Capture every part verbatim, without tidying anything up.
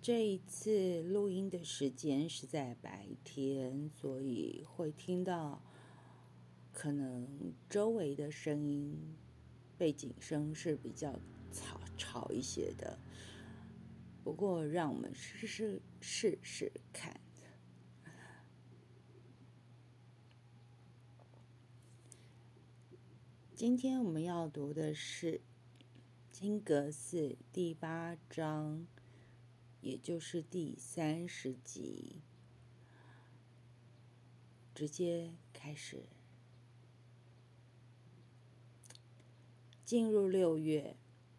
这一次录音的时间是在白天，所以会听到可能周围的声音，背景声是比较吵吵一些的。不过，让我们试试试试看。今天我们要读的是金阁寺第八章，也就是第三十集。直接开始。进入六月，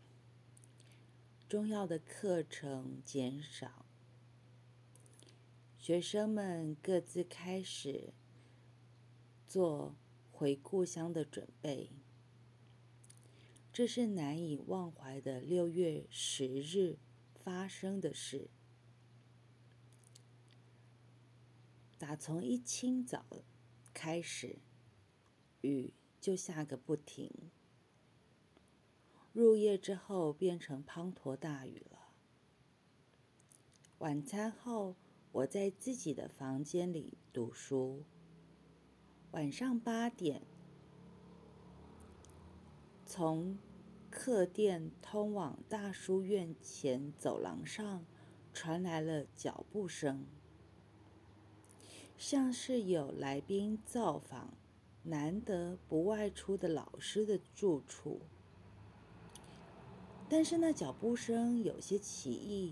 重要的课程减少，学生们各自开始做回故乡的准备。这是难以忘怀的六月十日发生的事。打从一清早开始，雨就下个不停。入夜之后变成滂沱大雨了。晚餐后，我在自己的房间里读书。晚上八点，从客店通往大书院前走廊上传来了脚步声，像是有来宾造访难得不外出的老师的住处。但是那脚步声有些奇异，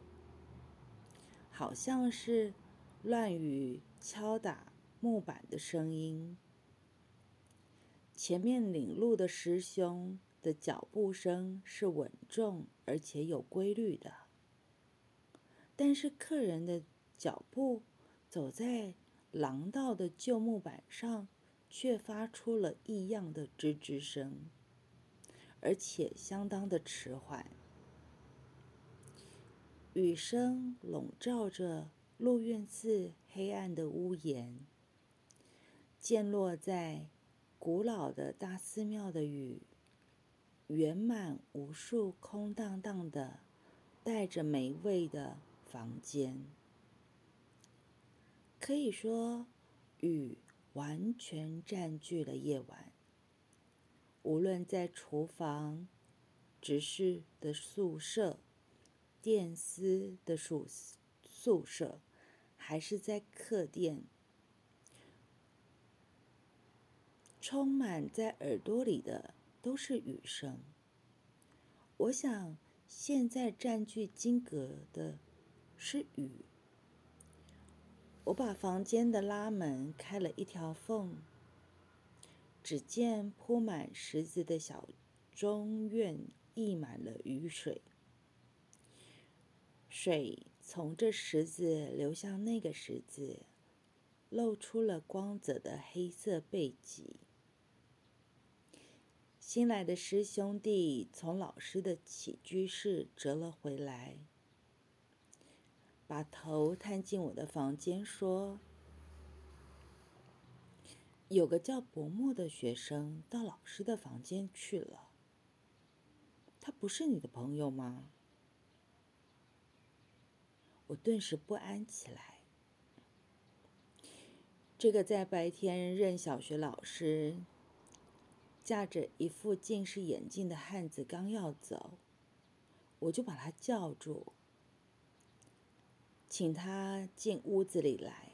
好像是乱雨敲打木板的声音。前面领路的师兄的脚步声是稳重而且有规律的，但是客人的脚步走在廊道的旧木板上，却发出了异样的吱吱声，而且相当的迟缓。雨声笼罩着鹿苑寺黑暗的屋檐，溅落在古老的大寺庙的雨，圆满无数空荡荡的、带着霉味的房间。可以说，雨完全占据了夜晚。无论在厨房、执事的宿舍、店司的宿宿舍，还是在客店，充满在耳朵里的都是雨声。我想，现在占据金阁的是雨。我把房间的拉门开了一条缝，只见铺满石子的小中院溢满了雨水。水从这石子流向那个石子，露出了光泽的黑色背脊。新来的师兄弟从老师的起居室折了回来，把头探进我的房间说：“有个叫伯莫的学生到老师的房间去了。他不是你的朋友吗？”我顿时不安起来。这个在白天任小学老师，架着一副近视眼镜的汉子刚要走，我就把他叫住，请他进屋子里来，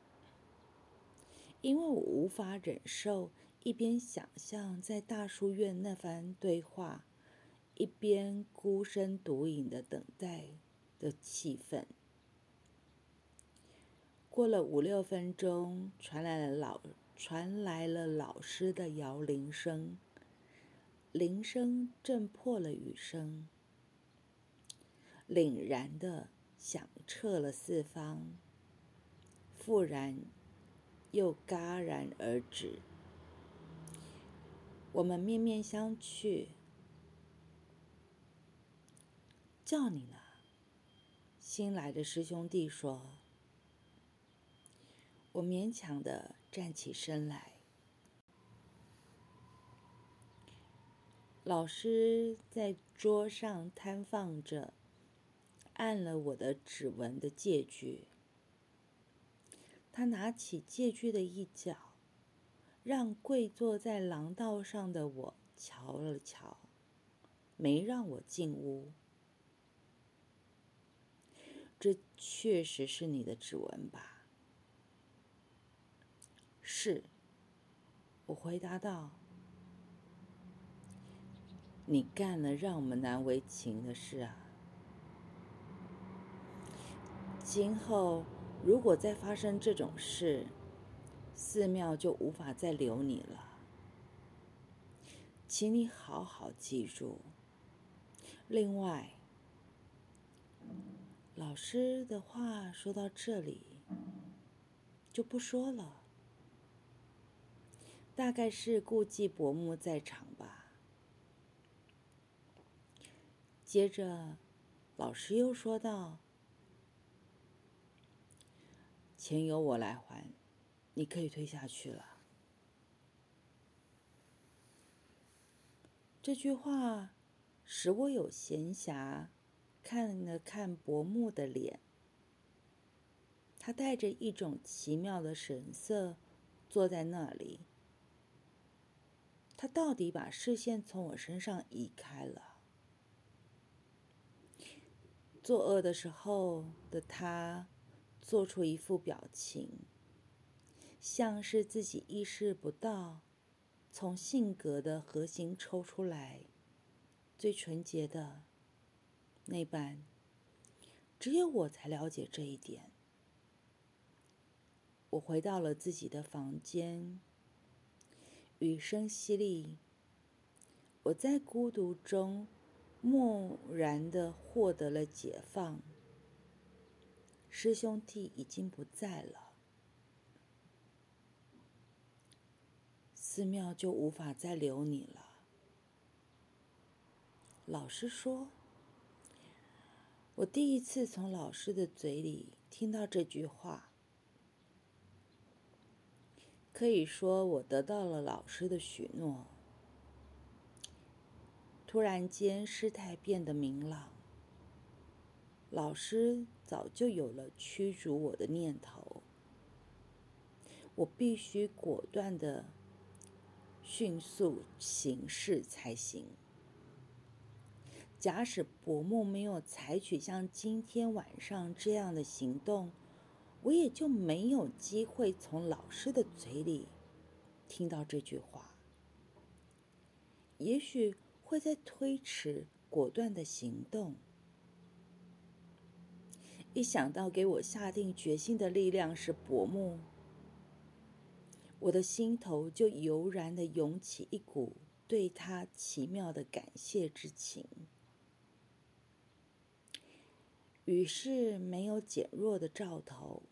因为我无法忍受一边想象在大书院那番对话，一边孤身独饮的等待的气氛。过了五六分钟，传来了老传来了老师的摇铃声，铃声震破了雨声，凛然的响彻了四方，复然又戛然而止。我们面面相觑。叫你呢，新来的师兄弟说。我勉强的站起身来。老师在桌上摊放着按了我的指纹的戒具。他拿起戒具的一角，让跪坐在廊道上的我瞧了瞧，没让我进屋。这确实是你的指纹吧？是，我回答道。你干了让我们难为情的事啊！今后如果再发生这种事，寺庙就无法再留你了。请你好好记住。另外，老师的话说到这里就不说了，大概是顾忌伯母在场吧。接着，老师又说道：“钱由我来还，你可以退下去了。”这句话使我有闲暇看了看伯母的脸，他带着一种奇妙的神色坐在那里。他到底把视线从我身上移开了。作恶的时候的他做出一副表情，像是自己意识不到从性格的核心抽出来最纯洁的那般，只有我才了解这一点。我回到了自己的房间，雨声淅沥，我在孤独中蓦然地获得了解放。师兄弟已经不在了，寺庙就无法再留你了。老师说，我第一次从老师的嘴里听到这句话，可以说我得到了老师的许诺。突然间，事态变得明朗。老师早就有了驱逐我的念头，我必须果断地迅速行事才行。假使伯母没有采取像今天晚上这样的行动，我也就没有机会从老师的嘴里听到这句话。也许会在推迟果断的行动。一想到给我下定决心的力量是伯母，我的心头就油然地涌起一股对他奇妙的感谢之情。雨势没有减弱的兆头，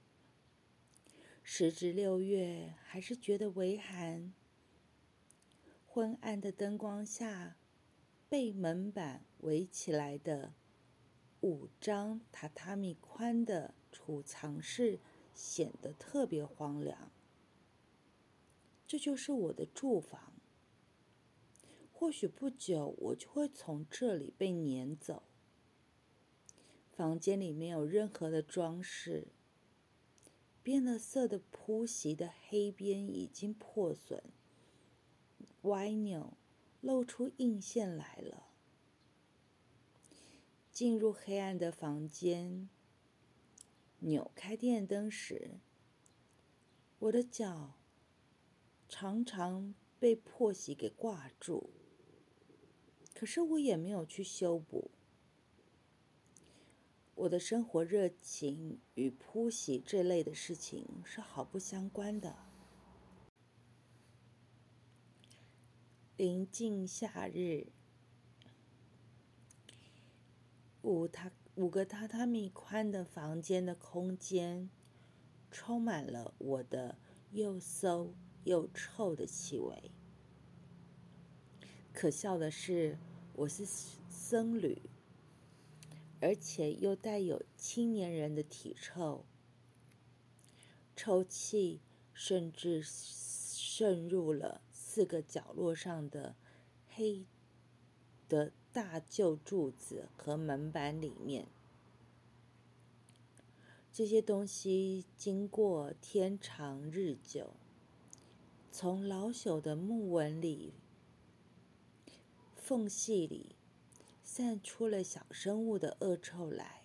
时值六月，还是觉得微寒。昏暗的灯光下，被门板围起来的五张榻榻米宽的储藏室显得特别荒凉。这就是我的住房，或许不久我就会从这里被撵走。房间里没有任何的装饰，变了色的铺席的黑边已经破损歪扭，露出硬线来了。进入黑暗的房间，扭开电灯时，我的脚常常被破席给挂住，可是我也没有去修补。我的生活热情与铺席这类的事情是毫不相关的。临近夏日，五榻五个榻榻米宽的房间的空间，充满了我的又馊又臭的气味。可笑的是，我是僧侣，而且又带有青年人的体臭，臭气甚至渗入了四个角落上的黑的大旧柱子和门板里面。 这些东西经过天长日久，从老朽的木纹里缝隙里散出了小生物的恶臭来。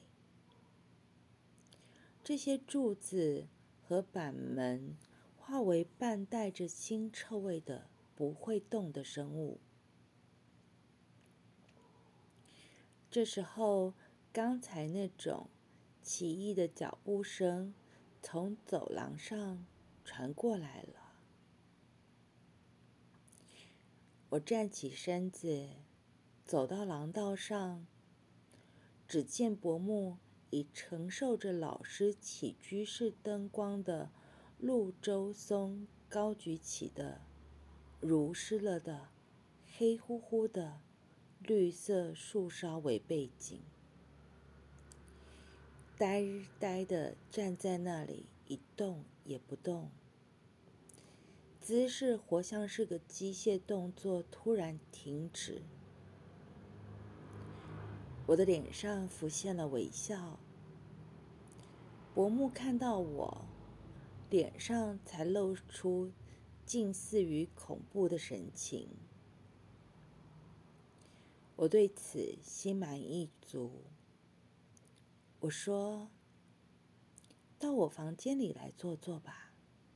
这些柱子和板门化为半带着腥臭味的不会动的生物。这时候，刚才那种奇异的脚步声从走廊上传过来了。我站起身子，走到廊道上，只见伯母已承受着老师起居室灯光的陆舟松高举起的濡湿了的黑乎乎的绿色树梢为背景，呆呆地站在那里，一动也不动，姿势活像是个机械动作突然停止。我的脸上浮现了微笑，伯母看到我，脸上才露出近似于恐怖的神情。我对此心满意足。我说：“到我房间里来坐坐吧。”“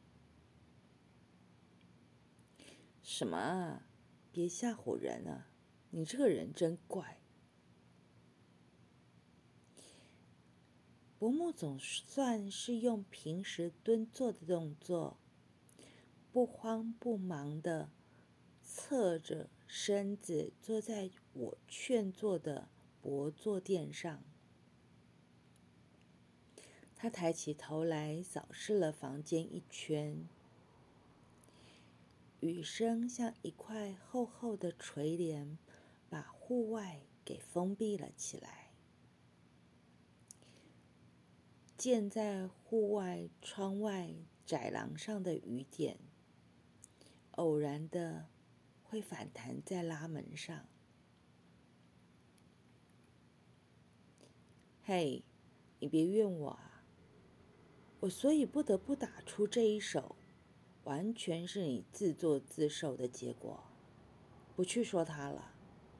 什么啊？别吓唬人啊！你这个人真怪。”伯母总算是用平时蹲坐的动作，不慌不忙地侧着身子坐在我劝坐的薄坐垫上。他抬起头来扫视了房间一圈，雨声像一块厚厚的垂帘，把户外给封闭了起来。溅在户外窗外窄廊上的雨点，偶然的会反弹在拉门上。嘿，你别怨我啊！我所以不得不打出这一手，完全是你自作自受的结果。不去说他了。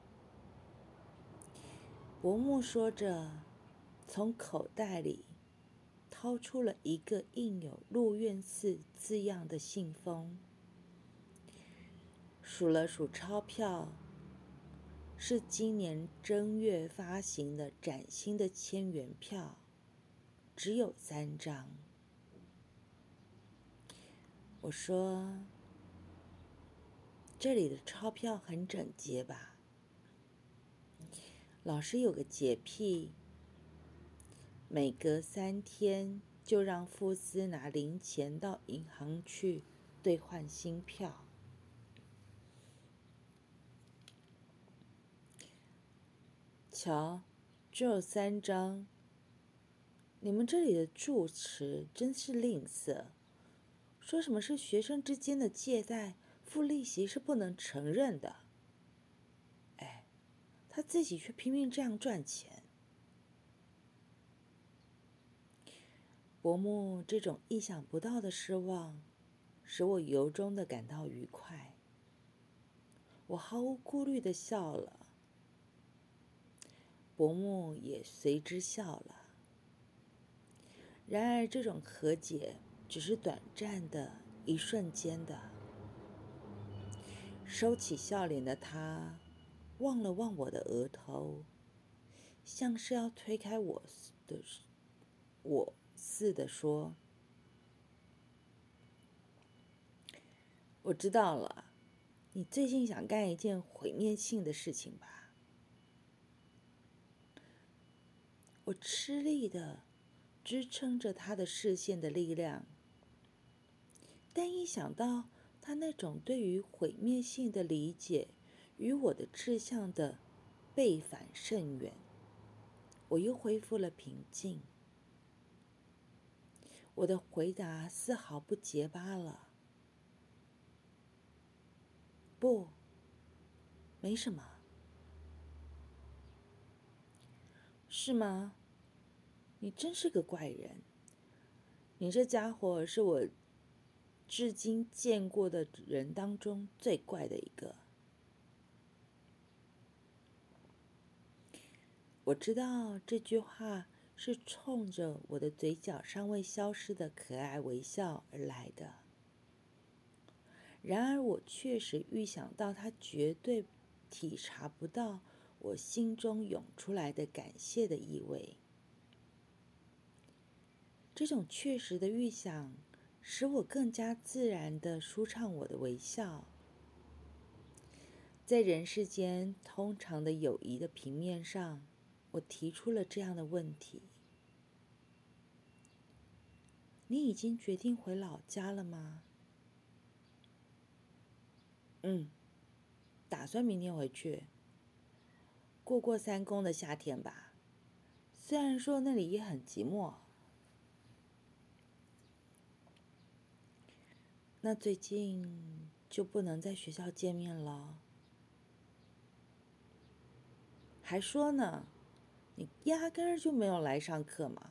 伯母说着，从口袋里掏出了一个印有陆院寺字样的信封，数了数钞票，是今年正月发行的崭新的千元票，只有三张。我说：“这里的钞票很整洁吧？”老师有个洁癖，每隔三天就让富斯拿零钱到银行去兑换新票。瞧，只有三张。你们这里的住持真是吝啬，说什么是学生之间的借贷，付利息是不能承认的。哎，他自己却拼命这样赚钱。伯母这种意想不到的失望，使我由衷的感到愉快。我毫无顾虑的笑了，伯母也随之笑了。然而，这种和解只是短暂的、一瞬间的。收起笑脸的他，望了望我的额头，像是要推开我的我似的说：“我知道了，你最近想干一件毁灭性的事情吧？”我吃力的支撑着他的视线的力量，但一想到他那种对于毁灭性的理解与我的志向的背反甚远，我又恢复了平静。我的回答丝毫不结巴了。不，没什么。是吗？你真是个怪人。 你这家伙是我至今见过的人当中最怪的一个。我知道这句话是冲着我的嘴角尚未消失的可爱微笑而来的，然而我确实预想到他绝对体察不到我心中涌出来的感谢的意味。这种确实的预想使我更加自然地舒畅我的微笑。在人世间通常的友谊的平面上，我提出了这样的问题：你已经决定回老家了吗？嗯，打算明天回去，过过三公的夏天吧。虽然说那里也很寂寞。那最近就不能在学校见面了？还说呢，你压根儿就没有来上课嘛。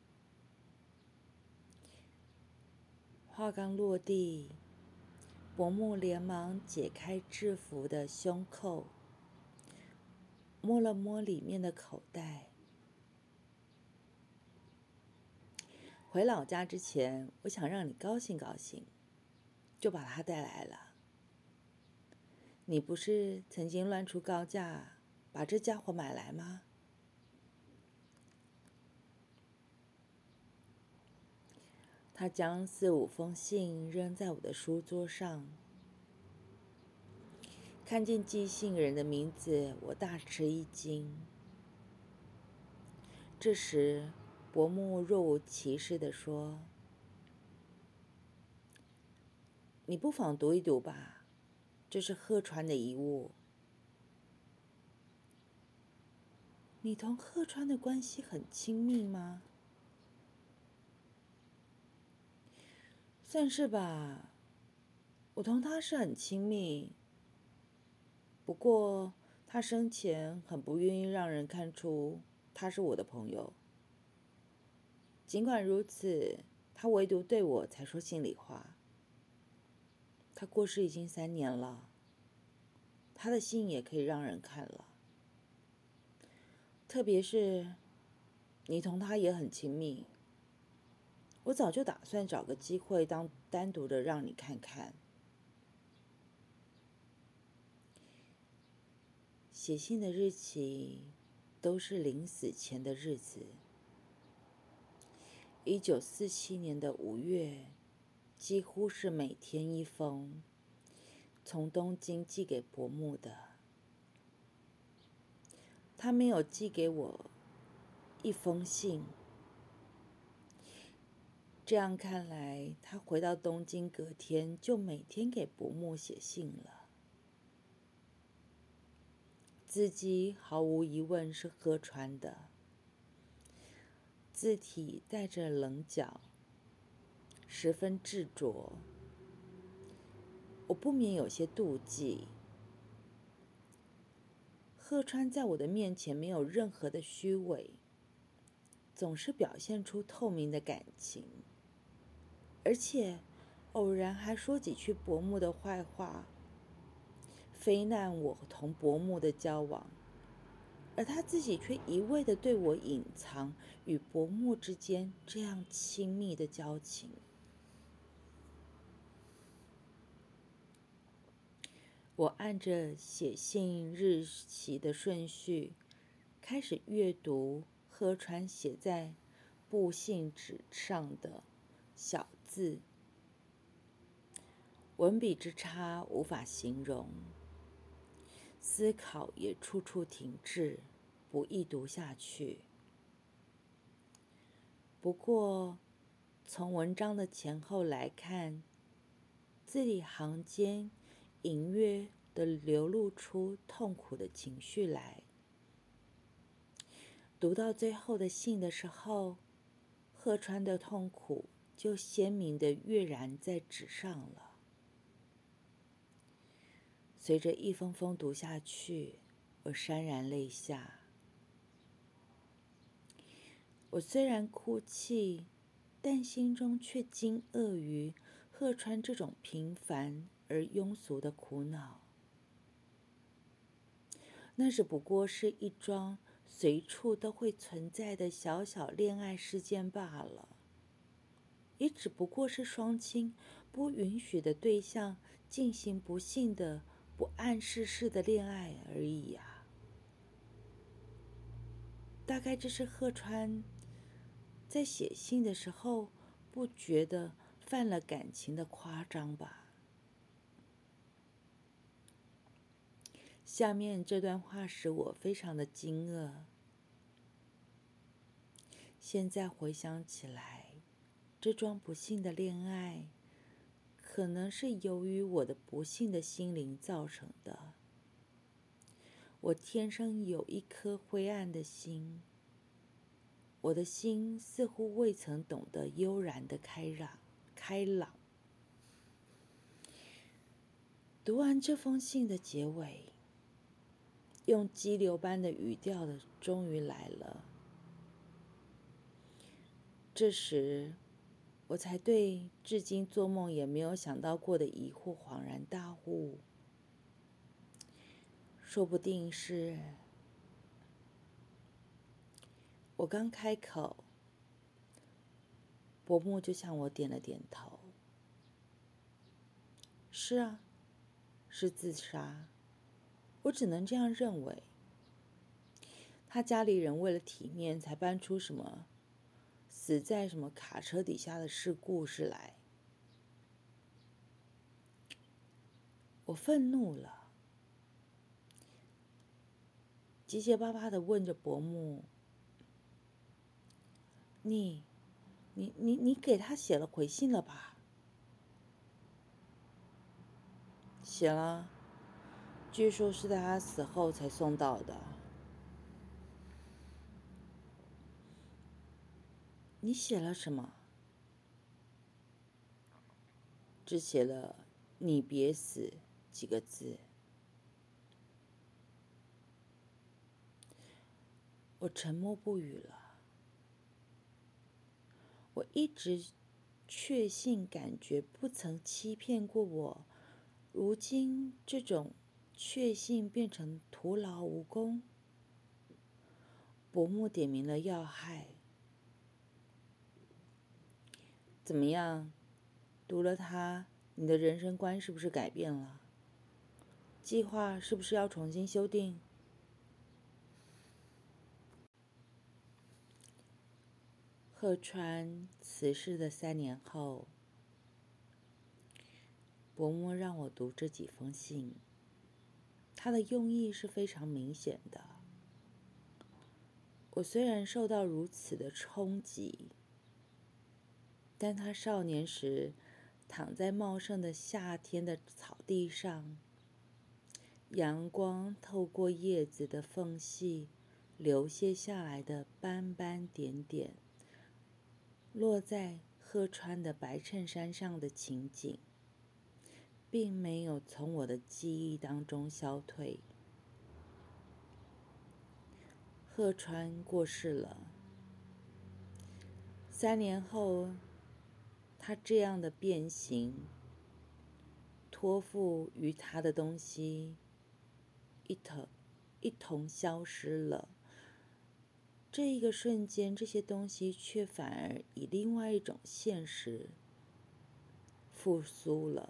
话刚落地，伯母连忙解开制服的胸扣，摸了摸里面的口袋。回老家之前，我想让你高兴高兴，就把它带来了。你不是曾经乱出高价把这家伙买来吗？他将四五封信扔在我的书桌上，看见寄信人的名字，我大吃一惊。这时，伯母若无其事地说：“你不妨读一读吧，这是鹤川的遗物。”你同鹤川的关系很亲密吗？算是吧，我同他是很亲密。不过他生前很不愿意让人看出他是我的朋友。尽管如此，他唯独对我才说心里话。他过世已经三年了，他的信也可以让人看了。特别是你同他也很亲密，我早就打算找个机会当单独的让你看看。写信的日期都是临死前的日子。一九四七年的五月，几乎是每天一封，从东京寄给伯母的。他没有寄给我一封信。这样看来，他回到东京隔天就每天给伯母写信了。字迹毫无疑问是鹤川的，字体带着棱角，十分执着。我不免有些妒忌。鹤川在我的面前没有任何的虚伪，总是表现出透明的感情，而且偶然还说几句伯母的坏话，非难我同伯母的交往，而他自己却一味地对我隐藏与伯母之间这样亲密的交情。我按着写信日期的顺序，开始阅读鹤川写在布信纸上的小字，文笔之差无法形容，思考也处处停滞，不易读下去。不过，从文章的前后来看，字里行间隐约地流露出痛苦的情绪来。读到最后的信的时候，鹤川的痛苦就鲜明地跃然在纸上了。随着一封封读下去，我潸然泪下。我虽然哭泣， 但心中却惊愕于鹤川这种平凡而庸俗的苦恼。那只不过是一桩随处都会存在的小小恋爱事件罢了，也只不过是双亲不允许的对象进行不幸的、不谙世事的恋爱而已啊。大概这是鹤川在写信的时候不觉得犯了感情的夸张吧。下面这段话使我非常的惊愕。现在回想起来，这桩不幸的恋爱，可能是由于我的不幸的心灵造成的。我天生有一颗灰暗的心，我的心似乎未曾懂得悠然的开朗。开朗。读完这封信的结尾，用激流般的语调的终于来了。这时，我才对至今做梦也没有想到过的疑惑恍然大悟。说不定是我刚开口，伯母就向我点了点头。是啊，是自杀，我只能这样认为。他家里人为了体面，才搬出什么死在什么卡车底下的事故事来。我愤怒了，结结巴巴的问着伯母：“你、你、你、你给他写了回信了吧？”“写了，据说是在他死后才送到的。”“你写了什么？”“只写了‘你别死’几个字。”我沉默不语了。我一直确信感觉不曾欺骗过我，如今这种确信变成徒劳无功。伯母点明了要害。怎么样？读了它，你的人生观是不是改变了？计划是不是要重新修订？鹤川辞世的三年后，伯母让我读这几封信，他的用意是非常明显的。我虽然受到如此的冲击，但他少年时躺在茂盛的夏天的草地上，阳光透过叶子的缝隙流泻下来的斑斑点点，落在鹤川的白衬衫上的情景，并没有从我的记忆当中消退。鹤川过世了，三年后，他这样的变形，托付于他的东西，一同一同消失了。这一个瞬间，这些东西却反而以另外一种现实复苏了。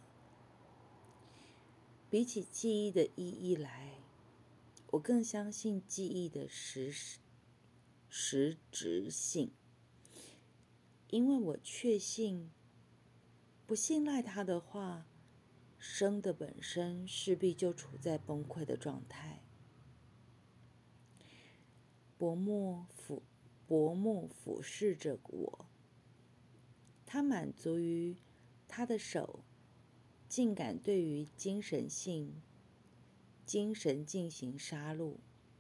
比起记忆的意义来，我更相信记忆的实实质性，因为我确信，不信赖它的话，生的本身势必就处在崩溃的状态。伯母俯伯母俯视着我，他满足于他的手竟敢对于精神性精神进行杀戮。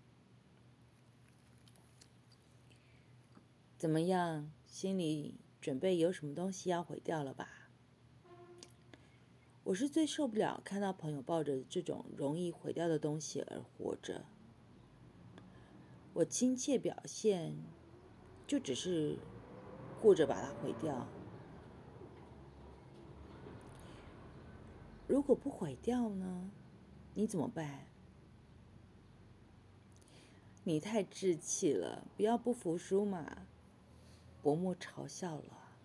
怎么样？心里准备有什么东西要毁掉了吧？我是最受不了看到朋友抱着这种容易毁掉的东西而活着。我亲切表现，就只是顾着把它毁掉。如果不毁掉呢？你怎么办？你太稚气了，不要不服输嘛！伯母嘲笑了。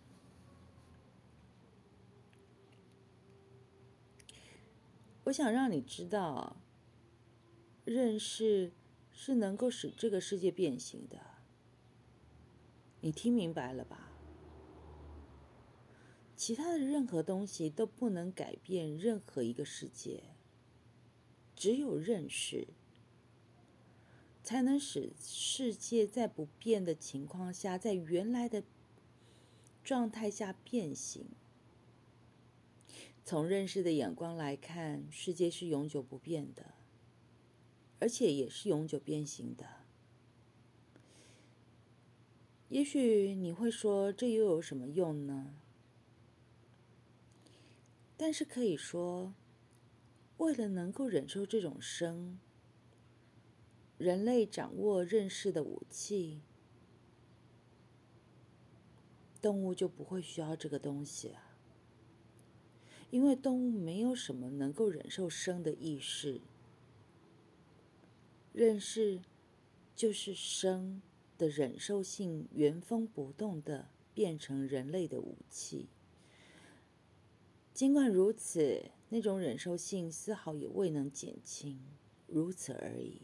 我想让你知道，认识是能够使这个世界变形的。你听明白了吧？其他的任何东西都不能改变任何一个世界，只有认识才能使世界在不变的情况下，在原来的状态下变形。从认识的眼光来看，世界是永久不变的，而且也是永久变形的。也许你会说，这又有什么用呢？但是可以说，为了能够忍受这种生，人类掌握认识的武器，动物就不会需要这个东西啊。因为动物没有什么能够忍受生的意识，认识就是生的忍受性原封不动地变成人类的武器。尽管如此，那种忍受性丝毫也未能减轻，如此而已。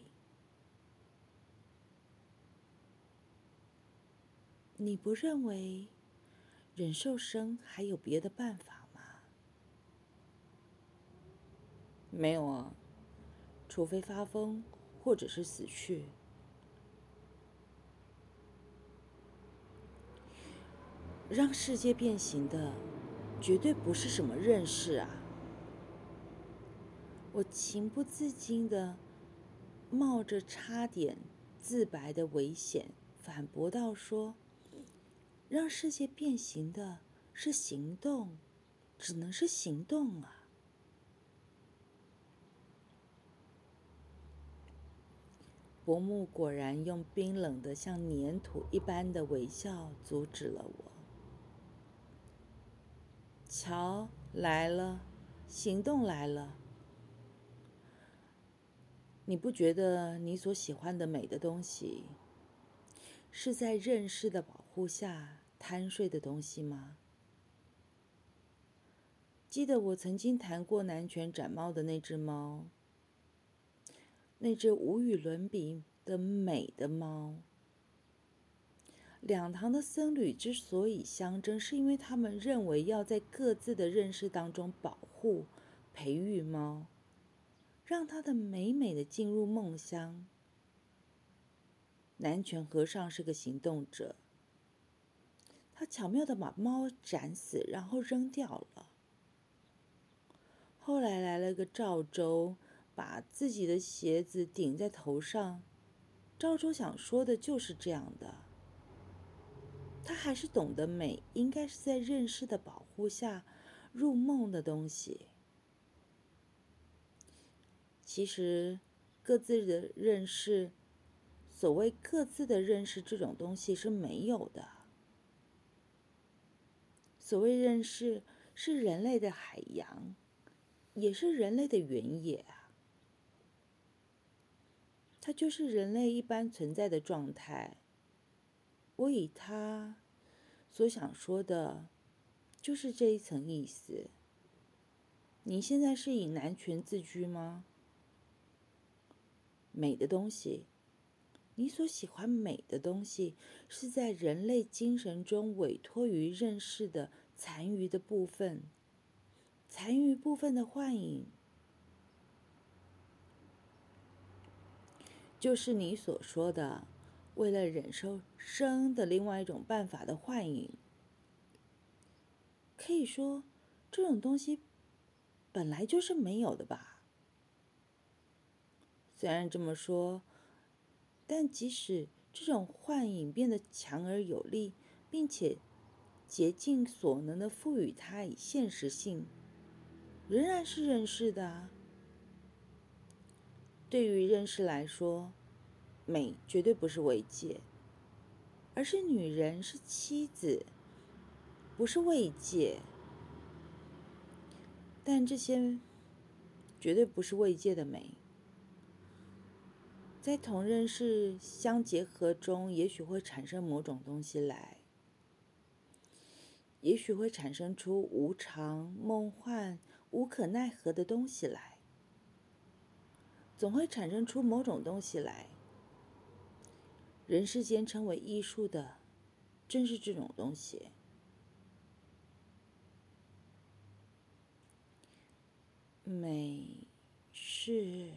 你不认为忍受生还有别的办法吗？没有啊，除非发疯或者是死去。让世界变形的绝对不是什么认识啊！我情不自禁地冒着差点自白的危险反驳道说，让世界变形的是行动，只能是行动啊！伯母果然用冰冷的像粘土一般的微笑阻止了我。瞧，来了，行动来了。你不觉得你所喜欢的美的东西，是在认识的保护下贪睡的东西吗？记得我曾经谈过南拳斩猫的那只猫，那只无与伦比的美的猫。两堂的僧侣之所以相争，是因为他们认为要在各自的认识当中保护、培育猫，让它的美美的进入梦乡。南拳和尚是个行动者，他巧妙地把猫斩死，然后扔掉了。后来来了个赵州，把自己的鞋子顶在头上。赵州想说的就是这样的。他还是懂得美应该是在认识的保护下入梦的东西。其实各自的认识，所谓各自的认识这种东西是没有的。所谓认识是人类的海洋，也是人类的原野啊。它就是人类一般存在的状态。我以它所想说的，就是这一层意思。你现在是以男权自居吗？美的东西，你所喜欢美的东西，是在人类精神中委托于认识的残余的部分，残余部分的幻影，就是你所说的为了忍受生的另外一种办法的幻影。可以说，这种东西本来就是没有的吧？虽然这么说，但即使这种幻影变得强而有力，并且竭尽所能的赋予它以现实性，仍然是认识的啊。对于认识来说，美绝对不是慰藉， 而是女人，是妻子，不是慰藉。但这些绝对不是慰藉的美，在同认识相结合中，也许会产生某种东西来，也许会产生出无常、梦幻、无可奈何的东西来，总会产生出某种东西来。人世间称为艺术的，正是这种东西。美是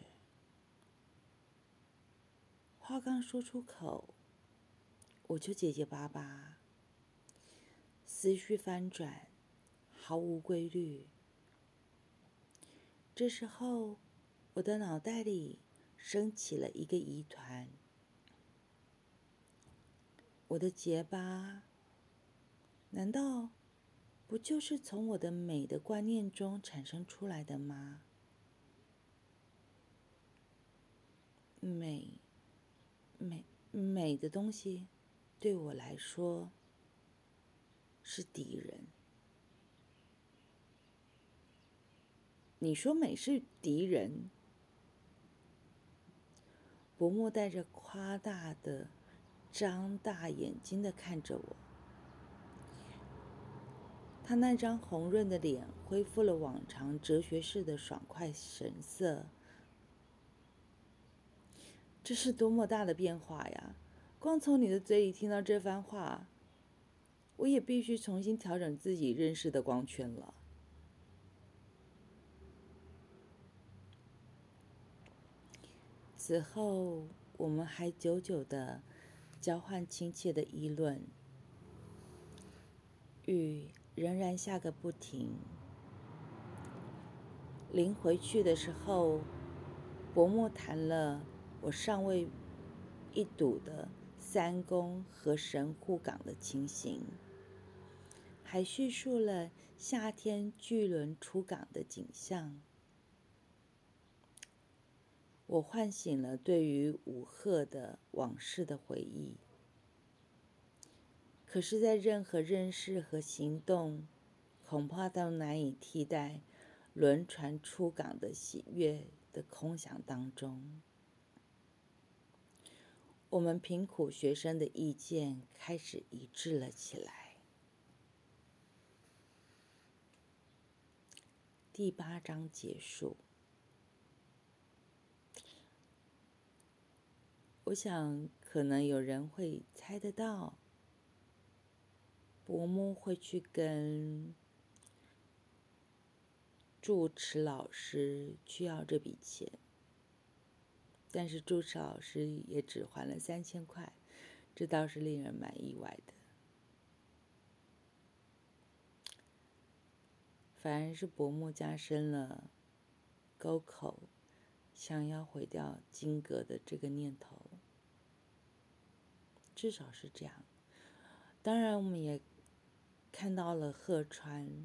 话刚说出口，我就结结巴巴，思绪翻转，毫无规律。这时候，我的脑袋里升起了一个疑团：我的结巴，难道不就是从我的美的观念中产生出来的吗？美，美，美的东西，对我来说是敌人。你说美是敌人？伯莫带着夸大的、张大眼睛的看着我。他那张红润的脸恢复了往常哲学式的爽快神色。这是多么大的变化呀！光从你的嘴里听到这番话，我也必须重新调整自己认识的光圈了。此后，我们还久久地交换亲切的议论，雨仍然下个不停。临回去的时候，伯莫谈了我尚未一睹的三宫和神户港的情形，还叙述了夏天巨轮出港的景象。我唤醒了对于武鹤的往事的回忆，可是在任何认识和行动，恐怕都难以替代轮船出港的喜悦的空想当中。我们贫苦学生的意见开始一致了起来。第八章结束。我想可能有人会猜得到，伯母会去跟住持老师去要这笔钱，但是住持老师也只还了三千块，这倒是令人蛮意外的。反而是伯母加深了沟口想要毁掉金阁的这个念头，至少是这样。当然，我们也看到了鹤川，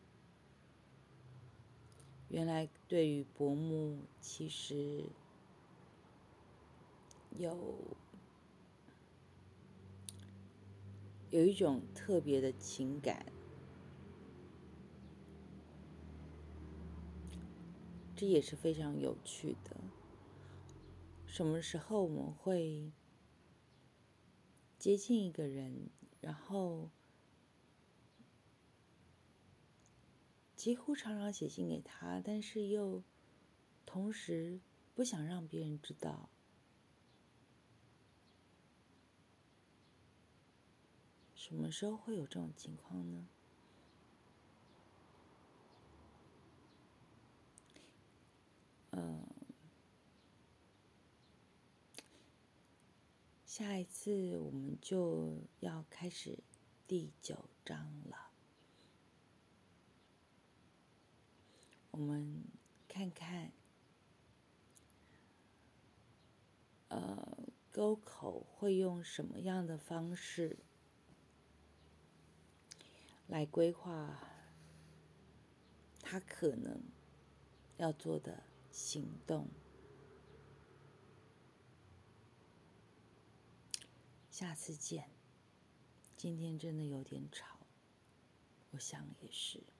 原来对于伯母其实有有一种特别的情感，这也是非常有趣的。什么时候我们会接近一个人，然后几乎常常写信给他，但是又同时不想让别人知道？什么时候会有这种情况呢？嗯，下一次我们就要开始第九章了。我们看看，呃，沟口会用什么样的方式来规划他可能要做的行动。下次见。 今天真的有点吵，我想也是。